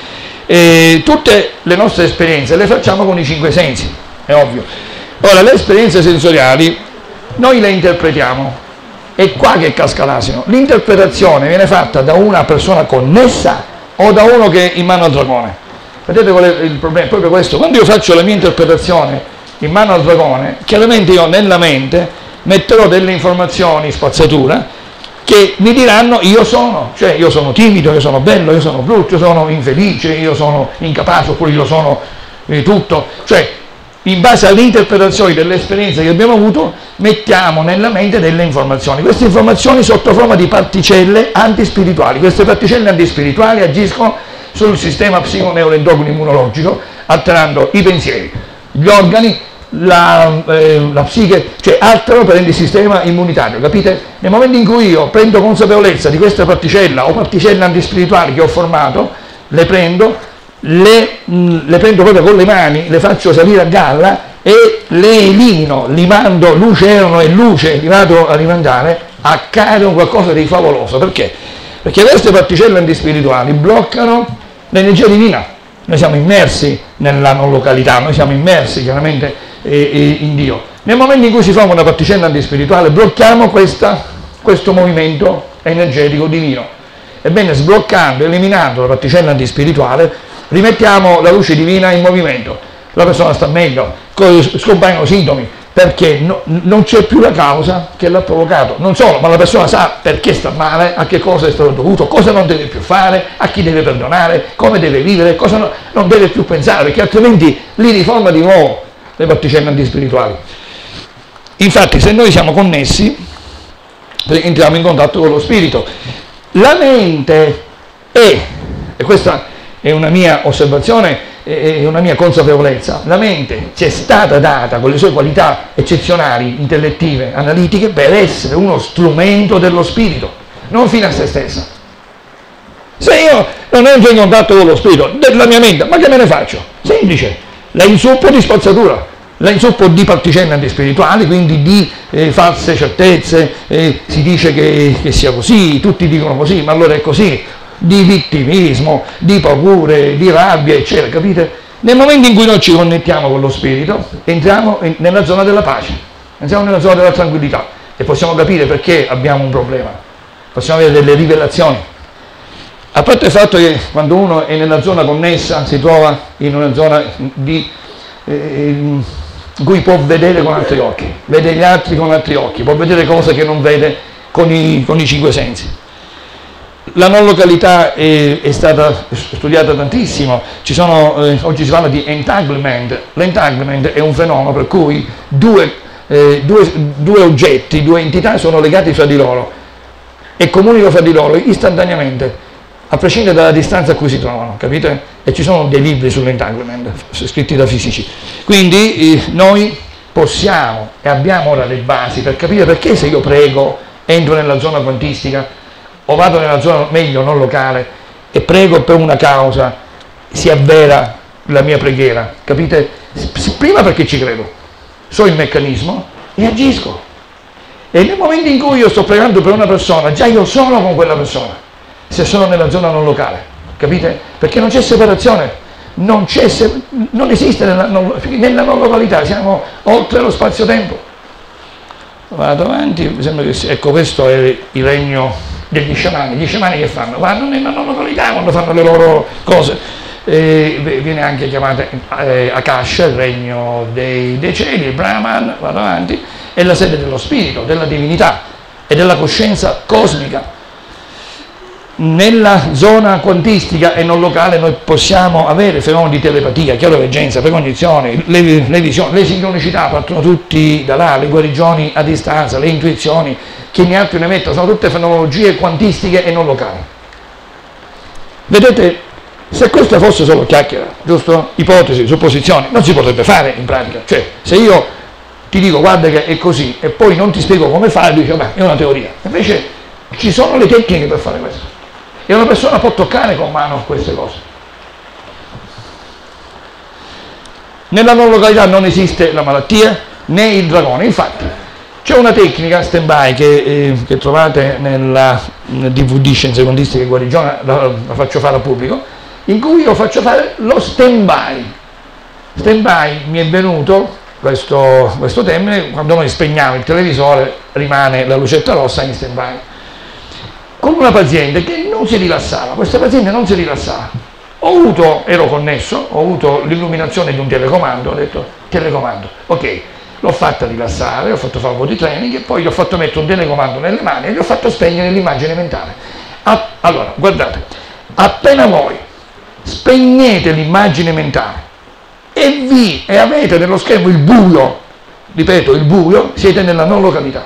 E tutte le nostre esperienze le facciamo con i cinque sensi, è ovvio. Ora, le esperienze sensoriali noi le interpretiamo, è qua che casca l'asino. L'interpretazione viene fatta da una persona connessa o da uno che è in mano al dragone. Vedete qual è il problema? È proprio questo. Quando io faccio la mia interpretazione in mano al dragone, chiaramente io nella mente metterò delle informazioni spazzatura che mi diranno io sono, cioè io sono timido, io sono bello, io sono brutto, io sono infelice, io sono incapace, oppure io sono eh, tutto. Cioè, in base alle interpretazioni delle esperienze che abbiamo avuto, mettiamo nella mente delle informazioni. Queste informazioni sotto forma di particelle antispirituali. Queste particelle antispirituali agiscono sul sistema psiconeuroendocrino immunologico, alterando i pensieri, gli organi, la, eh, la psiche, cioè alterano per il sistema immunitario, capite? Nel momento in cui io prendo consapevolezza di questa particella o particelle antispirituali che ho formato, le prendo, le, mh, le prendo proprio con le mani, le faccio salire a galla e le elimino, li mando lucerno e luce, li vado a rimandare, accade un qualcosa di favoloso. Perché? Perché queste particelle antispirituali bloccano l'energia divina. Noi siamo immersi nella non località, noi siamo immersi chiaramente eh, eh, in Dio. Nel momento in cui si forma una particella antispirituale, blocchiamo questa, questo movimento energetico divino. Ebbene, sbloccando, eliminando la particella antispirituale, rimettiamo la luce divina in movimento. La persona sta meglio, scompaiono sintomi, perché no, non c'è più la causa che l'ha provocato. Non solo, ma la persona sa perché sta male, a che cosa è stato dovuto, cosa non deve più fare, a chi deve perdonare, come deve vivere, cosa no, non deve più pensare, perché altrimenti li riforma di nuovo le particelle antispirituali. Infatti, se noi siamo connessi, entriamo in contatto con lo spirito. La mente è, e questa è una mia osservazione, è una mia consapevolezza, la mente ci è stata data con le sue qualità eccezionali, intellettive, analitiche, per essere uno strumento dello spirito, non fine a se stessa. Se io non entro in contatto con lo spirito della mia mente, ma che me ne faccio? Semplice, la insuppo di spazzatura, la insuppo di particelle antispirituali, quindi di eh, false certezze, eh, si dice che, che sia così, tutti dicono così, ma allora è così, di vittimismo, di paure, di rabbia, eccetera, capite? Nel momento in cui noi ci connettiamo con lo spirito, entriamo in, nella zona della pace, entriamo nella zona della tranquillità e possiamo capire perché abbiamo un problema, possiamo avere delle rivelazioni. A parte il fatto che quando uno è nella zona connessa si trova in una zona di, eh, in cui può vedere con altri occhi, vede gli altri con altri occhi, può vedere cose che non vede con i, con i cinque sensi. La non località è, è stata studiata tantissimo, ci sono, eh, oggi si parla di entanglement. L'entanglement è un fenomeno per cui due, eh, due, due oggetti, due entità sono legati fra di loro e comunicano fra di loro istantaneamente, a prescindere dalla distanza a cui si trovano, capite? E ci sono dei libri sull'entanglement scritti da fisici. Quindi eh, noi possiamo e abbiamo ora le basi per capire perché se io prego, entro nella zona quantistica o vado nella zona meglio non locale e prego per una causa, si avvera la mia preghiera, capite? Prima perché ci credo, so il meccanismo e agisco. E nel momento in cui io sto pregando per una persona, già io sono con quella persona, se sono nella zona non locale, capite? Perché non c'è separazione, non, c'è se, non esiste nella non, nella non località, siamo oltre lo spazio-tempo. Vado avanti, mi sembra che sia, ecco, questo è il regno degli sciamani. Gli sciamani che fanno? Vanno nella non località quando fanno le loro cose. Eh, viene anche chiamata eh, Akasha, il regno dei, dei cieli, il Brahman, vado avanti, è la sede dello spirito, della divinità e della coscienza cosmica. Nella zona quantistica e non locale noi possiamo avere fenomeni di telepatia, chiaroveggenza, precognizione, le, le visioni, le sincronicità partono tutti da là, le guarigioni a distanza, le intuizioni, chi ne altri ne mettono, sono tutte fenomenologie quantistiche e non locali. Vedete, se questa fosse solo chiacchiera, giusto? Ipotesi, supposizioni, non si potrebbe fare in pratica. Cioè, se io ti dico guarda che è così e poi non ti spiego come fare, tu dici vabbè, è una teoria. Invece ci sono le tecniche per fare questo. E una persona può toccare con mano queste cose. Nella non località non esiste la malattia né il dragone, infatti c'è una tecnica stand-by che, eh, che trovate nella, nel D V D Scienze Quantistiche e Guarigione, la, la faccio fare al pubblico, in cui io faccio fare lo stand-by. Stand-by mi è venuto questo, questo termine quando noi spegniamo il televisore, rimane la lucetta rossa in stand-by. Con una paziente che non si rilassava, questa paziente non si rilassava. Ho avuto, ero connesso, ho avuto l'illuminazione di un telecomando, ho detto telecomando, ok, l'ho fatta rilassare, ho fatto fare un po' di training e poi gli ho fatto mettere un telecomando nelle mani e gli ho fatto spegnere l'immagine mentale. Ah, allora, guardate, appena voi spegnete l'immagine mentale e vi e avete nello schermo il buio, ripeto, il buio, siete nella non località.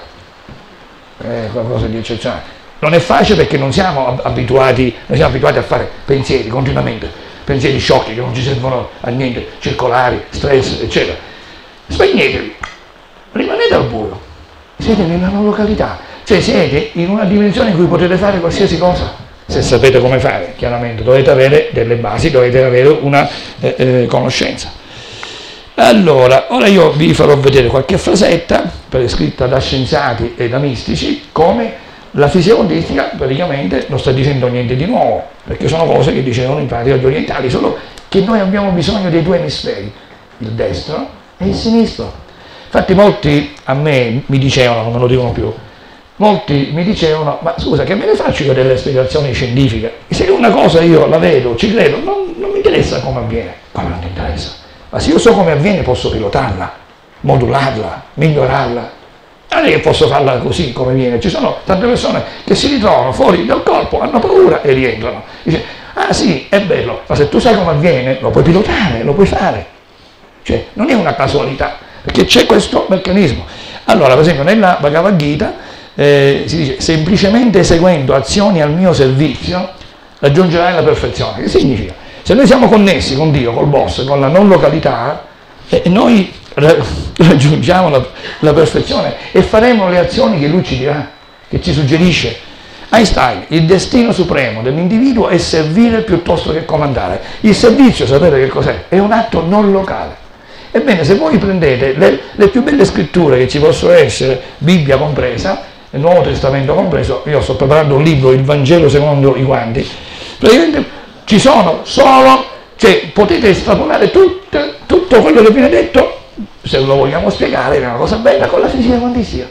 È qualcosa di eccezionale. Non è facile perché non siamo abituati, noi siamo abituati a fare pensieri continuamente, pensieri sciocchi che non ci servono a niente, circolari, stress, eccetera. Spegneteli, rimanete al buio, siete nella non località, cioè siete in una dimensione in cui potete fare qualsiasi cosa. Se sapete come fare, chiaramente dovete avere delle basi, dovete avere una eh, eh, conoscenza. Allora, ora io vi farò vedere qualche frasetta, scritta da scienziati e da mistici, come la fisica quantistica praticamente non sta dicendo niente di nuovo, perché sono cose che dicevano in pratica gli orientali, solo che noi abbiamo bisogno dei due emisferi, il destro e il sinistro. Infatti molti a me mi dicevano, non me lo dicono più, molti mi dicevano, ma scusa, che me ne faccio io delle spiegazioni scientifiche? Se una cosa io la vedo, ci credo, non, non mi interessa come avviene. Come non ti interessa? Ma se io so come avviene posso pilotarla, modularla, migliorarla. Non è che posso farla così come viene, ci sono tante persone che si ritrovano fuori dal corpo, hanno paura e rientrano. Dice, ah sì, è bello, ma se tu sai come avviene, lo puoi pilotare, lo puoi fare. Cioè, non è una casualità, perché c'è questo meccanismo. Allora, per esempio, nella Bhagavad Gita, eh, si dice semplicemente eseguendo azioni al mio servizio raggiungerai la perfezione. Che significa? Se noi siamo connessi con Dio, col boss, con la non località, eh, noi raggiungiamo la, la perfezione e faremo le azioni che lui ci dirà, che ci suggerisce. Einstein, il destino supremo dell'individuo è servire piuttosto che comandare. Il servizio, sapete che cos'è? È un atto non locale. Ebbene, se voi prendete le, le più belle scritture che ci possono essere, Bibbia compresa, il Nuovo Testamento compreso, io sto preparando un libro, il Vangelo secondo i Quanti, praticamente ci sono solo, cioè potete estrapolare tutto, tutto quello che viene detto, se lo vogliamo spiegare, è una cosa bella, con la fisica quantistica.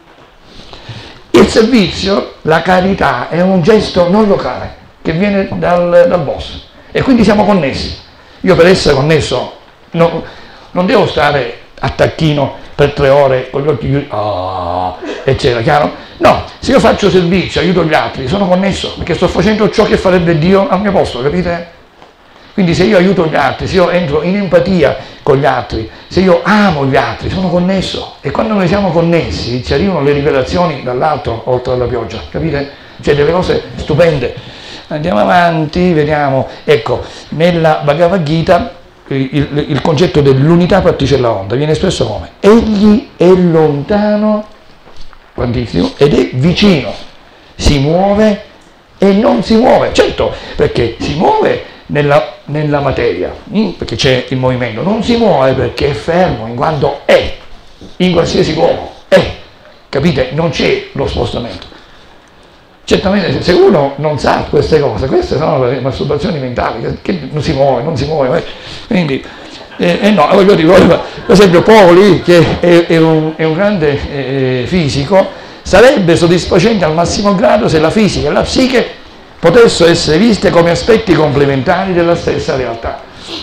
Il servizio, la carità, è un gesto non locale, che viene dal, dal boss, e quindi siamo connessi. Io per essere connesso no, non devo stare a tacchino per tre ore con gli occhi chiusi, oh, eccetera, chiaro? No, se io faccio servizio, aiuto gli altri, sono connesso, perché sto facendo ciò che farebbe Dio al mio posto, capite? Quindi se io aiuto gli altri, se io entro in empatia con gli altri, se io amo gli altri, sono connesso. E quando noi siamo connessi ci arrivano le rivelazioni dall'alto, oltre alla pioggia, capite? Cioè delle cose stupende. Andiamo avanti, vediamo. Ecco, nella Bhagavad Gita il, il, il concetto dell'unità particella onda viene espresso come? Egli è lontano, quantissimo, ed è vicino. Si muove e non si muove. Certo, perché si muove nella, nella materia, perché c'è il movimento, non si muove perché è fermo, in quanto è, in qualsiasi luogo, è, capite? Non c'è lo spostamento. Certamente se uno non sa queste cose, queste sono le masturbazioni mentali, che, che non si muove, non si muove, quindi, eh, eh no, voglio dire, per esempio Pauli, che è, è, un, è un grande eh, fisico, sarebbe soddisfacente al massimo grado se la fisica e la psiche potessero essere viste come aspetti complementari della stessa realtà.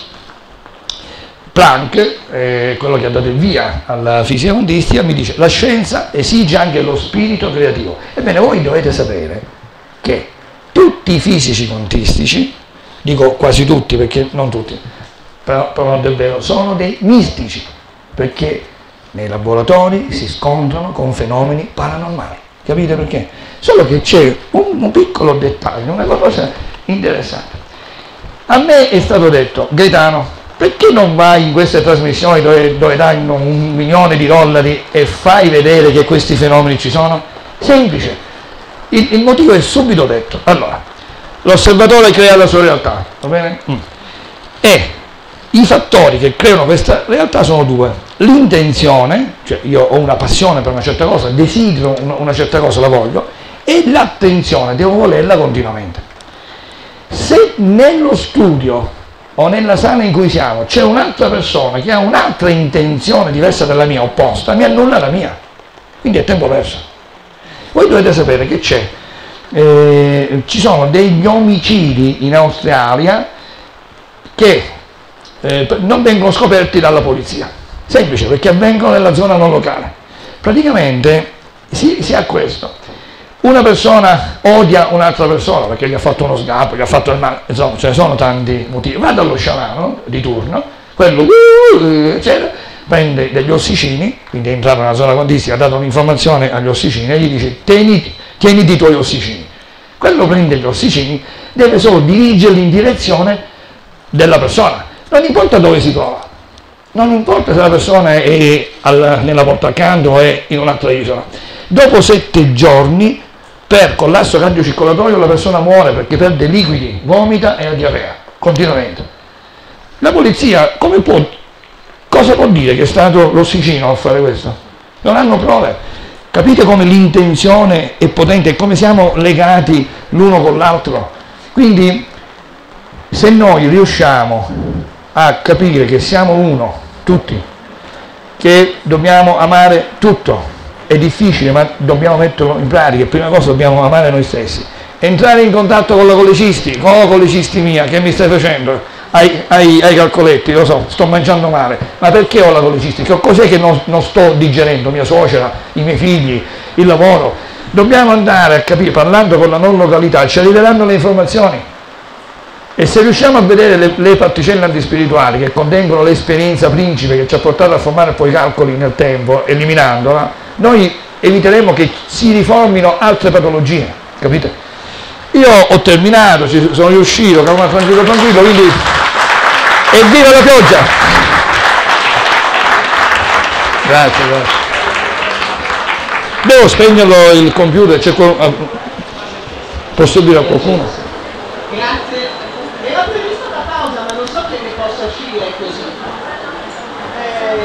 Planck, eh, quello che ha dato il via alla fisica quantistica, mi dice: la scienza esige anche lo spirito creativo. Ebbene, voi dovete sapere che tutti i fisici quantistici, dico quasi tutti perché non tutti, però, però non è vero, sono dei mistici, perché nei laboratori si scontrano con fenomeni paranormali. Capite perché? Solo che c'è un, un piccolo dettaglio, una cosa interessante. A me è stato detto: Gaetano, perché non vai in queste trasmissioni dove, dove danno un milione di dollari e fai vedere che questi fenomeni ci sono? Semplice, il, il motivo è subito detto. Allora, l'osservatore crea la sua realtà, va bene? Mm. E i fattori che creano questa realtà sono due: l'intenzione, cioè io ho una passione per una certa cosa, desidero una, una certa cosa, la voglio, e l'attenzione, devo volerla continuamente. Se nello studio o nella sala in cui siamo c'è un'altra persona che ha un'altra intenzione diversa dalla mia, opposta, mi annulla la mia, quindi è tempo perso. Voi dovete sapere che c'è, eh, ci sono degli omicidi in Australia che eh, non vengono scoperti dalla polizia, semplice, perché avvengono nella zona non locale. Praticamente si, si ha questo: una persona odia un'altra persona perché gli ha fatto uno sgappo, gli ha fatto il male, insomma, ce ne sono tanti motivi. Va dallo sciamano di turno, quello eccetera, prende degli ossicini, quindi è entrato nella zona quantistica, ha dato un'informazione agli ossicini e gli dice: tieni, tieniti i tuoi ossicini. Quello prende gli ossicini, deve solo dirigerli in direzione della persona, non importa dove si trova, non importa se la persona è al, nella porta accanto o è in un'altra isola. Dopo sette giorni, per collasso cardiocircolatorio, la persona muore perché perde liquidi, vomita e ha diarrea continuamente. La polizia come può, cosa può dire che è stato l'ossicino a fare questo? Non hanno prove. Capite come l'intenzione è potente e come siamo legati l'uno con l'altro? Quindi se noi riusciamo a capire che siamo uno, tutti, che dobbiamo amare tutto, è difficile ma dobbiamo metterlo in pratica. Prima cosa dobbiamo amare noi stessi, entrare in contatto con la colecistica. Oh, colecistimia, che mi stai facendo? Ai, ai, ai calcoletti, lo so, sto mangiando male, ma perché ho la colecistica? Cos'è che non, non sto digerendo? Mia suocera, i miei figli, il lavoro. Dobbiamo andare a capire, parlando con la non località, ci arriveranno le informazioni, e se riusciamo a vedere le, le particelle antispirituali che contengono l'esperienza principe che ci ha portato a formare poi i calcoli nel tempo, eliminandola, noi eviteremo che si riformino altre patologie, capite? Io ho terminato, ci sono riuscito, calma, tranquillo, tranquillo, quindi evviva la pioggia! Grazie, grazie. Devo spegnerlo il computer, c'è qual... posso dire a qualcuno? Grazie. Era prevista una pausa, ma non so che ne possa uscire così.